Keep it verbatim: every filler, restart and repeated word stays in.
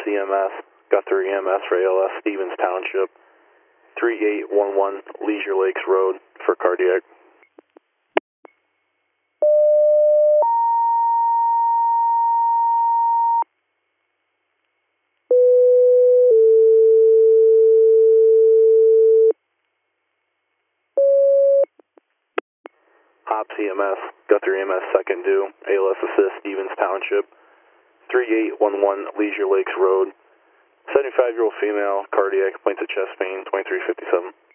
E M S, Guthrie E M S for A L S, Stevens Township, three eight one one Leisure Lakes Road for cardiac. Hops E M S, Guthrie E M S second due, A L S assist, Stevens Township, three eight one one Leisure Lakes Road, seventy-five-year-old female, cardiac, complaints of chest pain, twenty-three fifty-seven.